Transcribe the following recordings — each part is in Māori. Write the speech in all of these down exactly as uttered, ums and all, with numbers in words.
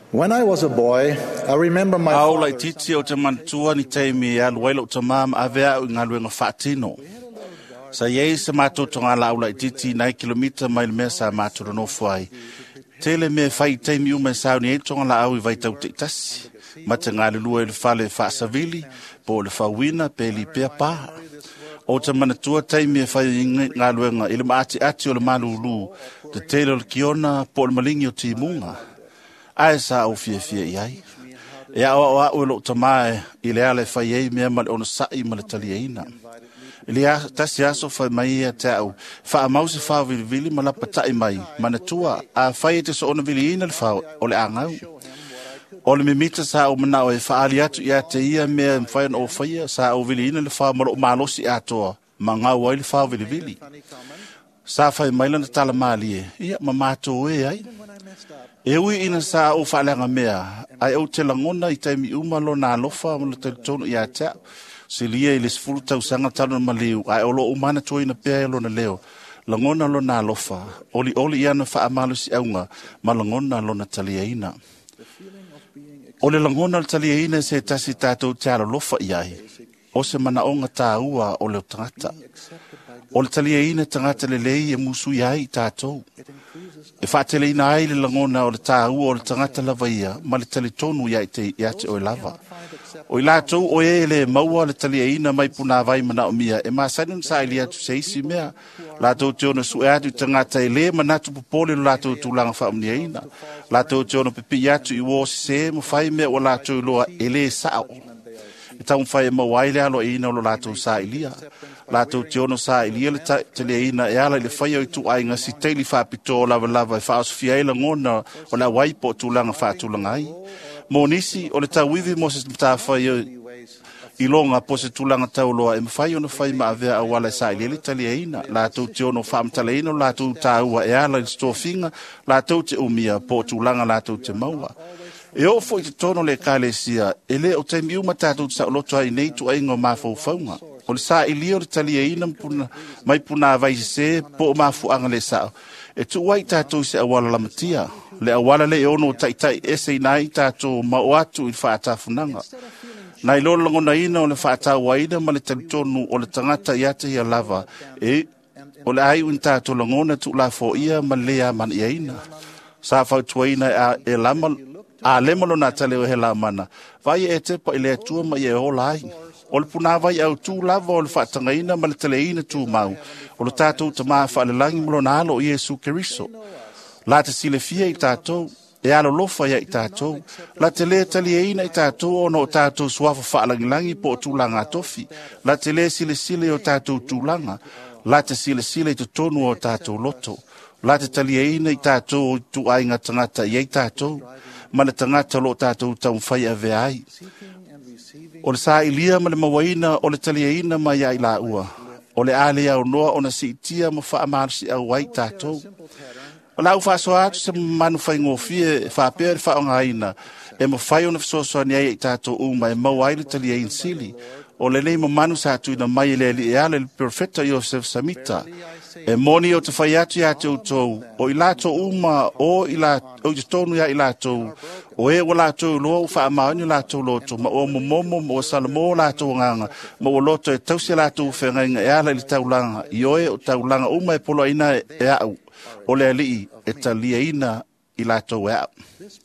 When I was a boy, I remember my Au father. lai titi o te mantua ni teimi alu wailo o te mam avea o ngaluenga whaatino. Sa yei se mātou tonga la au lai titi nai kilomita mai le mea sa mātou no fuai. Tele me fai teimi ume sao ni e tonga la au I vai tau te itasi. Ma te ngā le lua i le whale whaasavili, po le whawina pe li pia paha. O te manatua teimi e whai ngā luenga i le maati ati o le malulu, te tele o le kiona po le malingi o ti munga. Ai sa au fie fie iai. E a o a o lo tamae I le ale whai ei mea male ono sai male tali eina. Ili a tasi aso whai mai e te au. Wha a mause whao vili vili ma lapa tai mai. Mana tua a whai e te so ona vili ina le whao o le angau. O le mimita sa o mana o e whaali atu I a te ia mea mwhai o whaia sa o vili ina le whao maro malosi atoa. Ma ngau ai le whao vili vili. Sa whai maila na tala maali e. Ia ma mātou e ai. E ui ina sa o whaalanga mea, ai au te langona I taimi umalo na alofa mo le teletono I a tea. Se lia I le sifuru tau sanga talo na maliu, ai o lo umana tua ina pea e lo na leo. Langona lo na alofa, oli oli iana whaamalo si aunga, ma langona lo na talia ina. O le langona le talia ina se tasi tātou te alo lofa I ai. O se mana onga tā ua o leo tangata. O le talia ina tangata le lei e musu I ai tātou. E whaatele ina ai le langona o le tā ua o le tangata lava ia, ma le tali tonu ia te ia te o lava. O I lātou o e le maua le talia ina mai puna vai mana o mia, e maa sanin sa ili atu se isi mea. Lātou te ona su e atu tangata e le manatu popole lo lātou tūlanga wha omnia ina. Lātou te ona pepi atu I wo se mo whai mea o lātou loa e le sao. E tau mwhai e mawaile alo e ina o lo lātou sa ilia. Lātou te ono sa ilia le tele ina e ala le whai o I tu ainga si teili whapito lava lava e whaasofia e la ngona o la waipo tūlanga whaatūlanga ai. Mō nisi o le tauiwi mo se tā whai I longa po se tūlanga tau loa e mwhai o na whai ma avea awala sa ilia le tele ina. Lātou te ono whaamtale ina o lātou tā ua e ala le stofinga. Lātou te umia po tūlanga lātou te maua. E o fo I te tono le kālesia, e le o te miu matātou sa oloto ai nei tu aingo mafau faunga. O le sa ilia o le talia ina mai puna vai se po o mafu anga le sao. E tu wai tātou se awala lamatia. Le awala le ono tai tai ese nai tātou mao atu I whaatafunanga. Nai lolo langona ina o le whaatawa ina ma le talitonu o le tangata I ate ia lava. E o le ai un tātou langona tu la fo ia ma lea man ia ina. Sa whautua ina e lama a le malo na tale o he la mana. Vai e te pa I le atua ma I e o lai. O le puna vai au tū lava o le whaatanga ina ma le tale ina tū mau. O le tātou ta maa whaalelangi malo na alo I Jesu Keriso. La te sile fia I tātou, e alo lofa ia I tātou. La te le tali e ina I tātou o no tātou suafa whaalelangi po o tūlanga atofi. La te le sile sile o tātou tūlanga. La te sile sile I te tonu o tātou loto. La te tali e ina I tātou tu ainga tangata I ei tātou. Ma le tangata lo tātou tau whai a vea ai. O le sa ilia ma le mawaina o le talia ina ma ia I la ua. O le ale au noa o na si itia ma wha amarsi au wai tātou. O la u wha so atu se manu whai ngofie wha apea le wha o ngaina. E ma whai o na fisosoa ni ai tātou uma e mawai le talia in sili. O le nei ma manu sa atu ina mai le li e ale le perfecta Joseph Samita. E moni o te whai atu ia te utou. O I lato uma o I la o I tonu ia I lato. O e o lato lo o wha amaoni lato loto. Ma o mo momo mo salamo lato nganga. Ma o loto e tausi lato whenga e ala li taulanga. I oe o taulanga uma e polo ina e au. O le alii e talia ina I lato e au.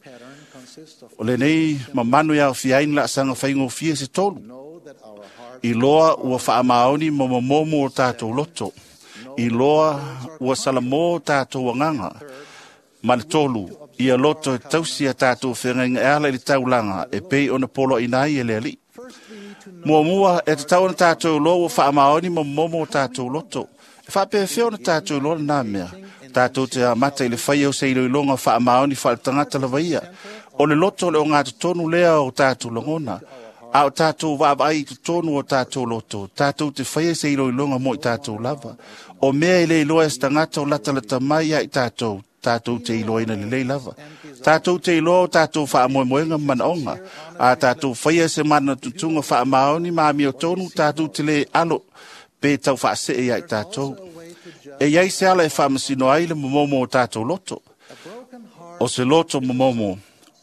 O le nei ma manu ia o fiain la sanga whaingo fia se tolu. I loa ua wha amaoni mo mo momo o tato loto. I loa ua salamo tātou nganga. Mane tolu, ia loto e tausi a tātou whenga e ala I taulanga e pei ona polo inai e le ali. Mua mua e te tau na tātou loa ua whaamaoni mo momo tātou loto. E whape e whio na tātou loa na mea. Tātou te amata I le whai au seilo I longa whaamaoni wha tangata lawa ia. O le loto le o ngā tonu lea o tātou langona. A o tātou wāwai tu tonu o tātou loto. Tātou te whaia seilo I longa mo I tātou lava. O mea I le iloa e stangata o lata lata mai a I tātou. Tātou te iloa ina le lava. Tātou te iloa o tātou wha amoe moenga manaonga. A tātou whaia se mana tutunga wha amaoni maami o tonu. Tātou te le alo pe tau wha se e a I tātou. E iai se ala e wha masino ai le momomo o tātou loto. O se loto momomo.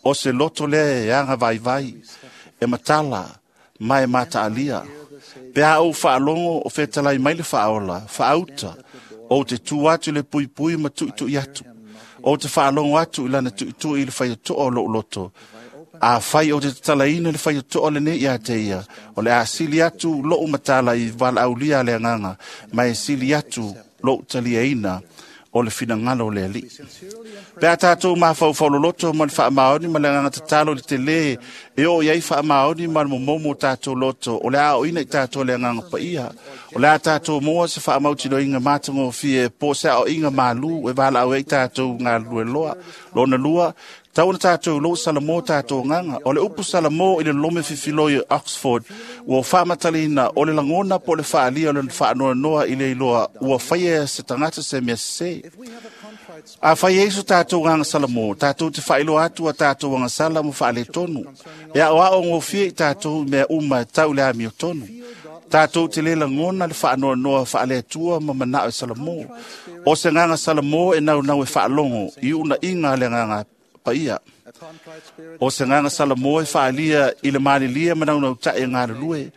o se loto le e anga vai vai, e matala, mai mata alia. Pea au whaalongo o whetalai mai le whaola, whaauta, o te tu atu le pui pui ma tu tu iatu. O te whaalongo atu ilana tu tu i le whai to o lo loto. A whai o te talaina le whai to o le ne ia te ia, o le a sili atu lo matala i wala au lia le anganga, mai sili atu lo talia ina, o le fina ngalo le li. Pea tātou ma whau whau loto ma le wha maoni ma le nganga te talo le te le e o iei wha maoni ma le momo tātou loto o le a o ina i tātou le nganga pa ia. O le a tātou moa se wha mauti no inga mātango fie po se o inga malu e wala au e tātou ngā lue loa. Lona lua, tau na tātou lo salamo tātou nganga. O le upu salamo i le lome fifilo i Oxford ua wha matalina o le langona po le wha alia o le wha noa noa i le iloa ua whaia se tangata se mea se. A whai eiso tātou nganga salamo, tātou te whailo atu a tātou nganga sala mo wha le tonu. E a oa o ngofie i tātou mea uma tau le ami o tonu. Tātou te lela ngona le wha noa noa wha le atua ma manao e salamo. O se nganga salamo e nau nau e wha longo i una inga le nganga pa ia. O se nganga salamo e wha lia i le mani lia manau nau tae ngā lue.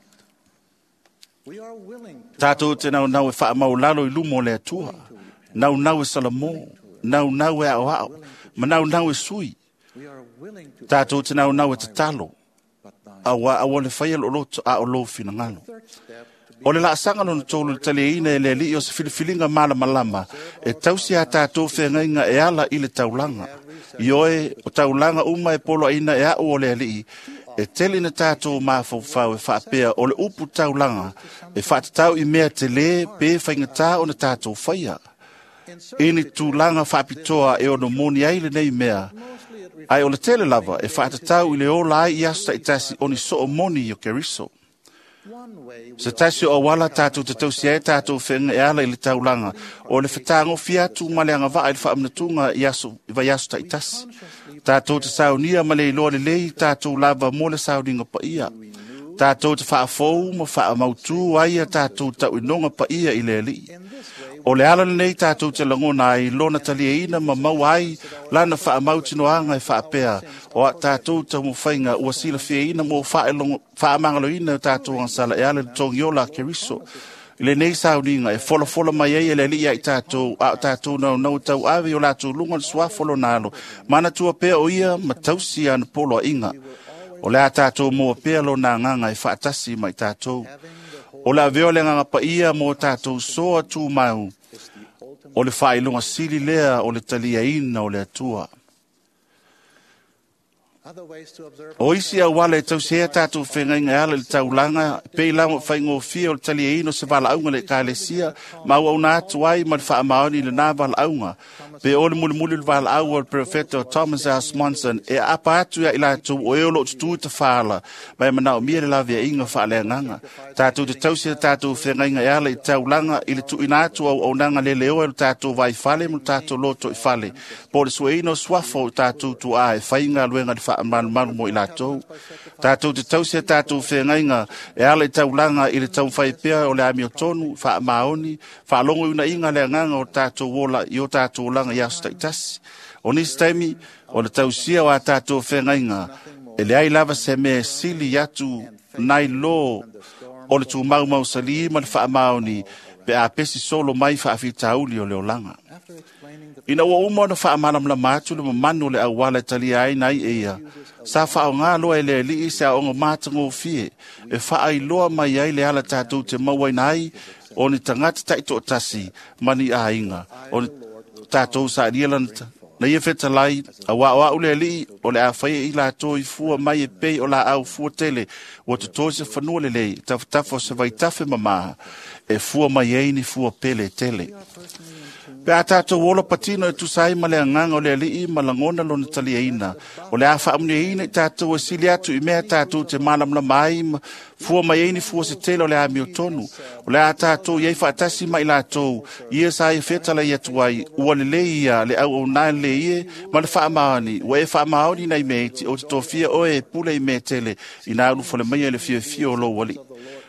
Tātou te nau nau e wha maulalo i lumo le atua. Nau nau e salamo, nau nau e au au, ma nau nau e sui. Tātou te nau nau e te talo. Awa awa le whaia lo loto a o lo fina ngalo. O le la asanga no tolu le tali ina e le li o se filifilinga mala malama. E tausi a tātou whengainga e ala i le taulanga. Ioe o taulanga uma e polo ina e au o le li. E teli na tātou mafau fau e whaapea o le upu taulanga. E whaatatau i mea te le pe whaingatā o na tātou whaia. Ini tūlanga whaapitoa e ono moni aile nei mea. Ai o le tele lava e whaatatau i le ola ai i asta i tasi oni so o moni i o keriso. Se tasi o wala tātou te tausi e tātou whenga e ala i le taulanga o le whatango fiatu maleanga waa i le whaamnatunga i aso i vai aso ta i tasi. Tātou te saunia male i loa le lei tātou lava mo le sauninga pa ia. Tātou te whaafou ma whaamautu ai a tātou tau inonga pa ia i le li. O le ala nei tātou te langona ai lona talia ina ma mau ai lana wha amauti no anga e wha apea o a tātou ta mo whainga ua sila fia ina mo wha amangalo ina tātou ang sala e ala le tongi ola keriso. Le nei sauninga e fola fola mai ei e le li ai tātou a tātou nau nau tau awe o lātou lunga sua folo nalo mana tua pea o ia ma tausi ana polo a inga. O le a tātou mo pea lo na nganga e wha atasi mai tātou. O la veo le nganga pa ia mo tātou soa tū mau. O le whailunga sili lea o le talia ina o le atua. O isi a wale tau sea tātou whengainga ala le taulanga, pei lango whaingo fia o le talia ina o se wala aunga le kālesia, mau au nātu ai ma le wha amaoni le nā wala aunga. Pe o le muli muli le wala au o le profeta Thomas R. Smonson, e apa atu ya ila tu o eo lo tutu ta whala, mai manao mia le lawe inga wha le nganga. Tātou te tausia tātou whengainga ala i taulanga, ili tu inatu au au nanga le leo e tātou vai whale, mo tātou loto i whale. Po le sueino swafo tātou tu a e whainga luenga le wha manu manu mo i lātou. Tātou te tausia tātou whengainga e ala i taulanga i le tau whaipea o le ami o tonu, wha maoni, wha longo una inga le nganga o tātou wola i o tātou langa i asu taitasi. O nisi taimi, o le tausia o a tātou whengainga, e le ai lava se me sili atu nai lo o le tu mau mau sali ma le wha maoni, pe a pesi solo mai wha afi tauli o leo langa. Ina ua uma na wha amalam la mātu le mamanu le awala tali ai nai eia. Sa wha o ngā loa e le li i se a onga mātango fie. E wha ai loa mai ai le ala tātou te mawai nai o ni tangata taito o tasi mani a inga. O ni tātou sa rialan na ia wheta lai a wā wā ule li o le a whaia i la tō i fua mai e pei o la au fua tele o te tō se whanua le lei tafo se vai tafe mamaha e fua mai ei ni fua pele tele. Pe a tātou wola patino e tusai ma le anganga o le alii ma langona lo na tali eina. O le a whaamuni eina i tātou e sili atu i mea tātou te malamla mai ma fua mai eini fua se tele o le a mio tonu. O le a tātou iei whaatasi mai lātou ia sa e whetala i atu ai ua le le ia le au o nai le ie ma le whaamaani. Ua e whaamaoni nei meiti o te tofia o e pule i mea tele i nā unu fole mai e le fia fia o lo wali.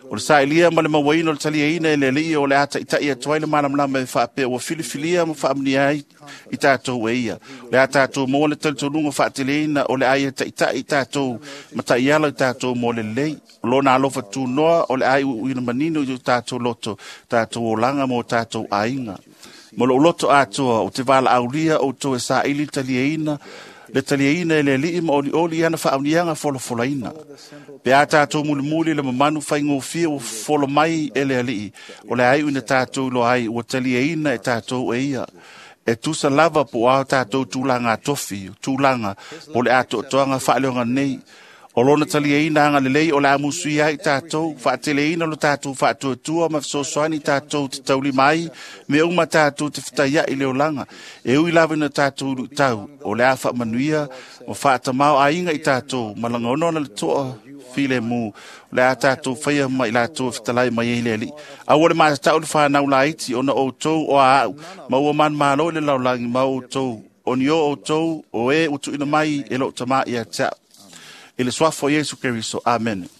O le sa ilia ma le mawaina o le talia ina e le li o le ata ita ia tuai le malam lama e whaape o filifilia ma whaamni ai i tātou e ia. Le a tātou mo le talitonunga whaatele ina o le aia ta ita i tātou ma ta iala i tātou mo le lei. Lo na alofa tu noa o le ai uina manino i tātou loto tātou o langa mo tātou ainga. Mo lo loto atoa o te wala aulia o to e sa ili talia ina le talia ina e le li ma oli oli ana whaamnianga folo fola ina. Pe a tātou muli muli le mamanu whaingo fia o folo mai e le ali o le ai uina tātou lo ai o talia ina e tātou e ia. E tusa lava po au tātou tūlanga tofi, tūlanga po le ato toanga whaaleonga nei. O lona talia ina anga le lei o le amusui ai tātou, whaatele ina lo tātou whaatua tua ma fsoswani tātou te tauli mai, me uma tātou te whitaia i leo langa. E ui lawe na tātou tau, o le awha manuia, o whaatamau a inga i tātou, malanga onona le toa file mu, le a tātou whaia ma i lātou whitalai mai e leli. A wale maa tau le whanau la iti, ona o tau o a au, ma ua man malo le laulangi ma o tau, o ni o o tau, o e utu ina mai e lo tama i a tau. Ele soafo Yesu Keriso. Amen.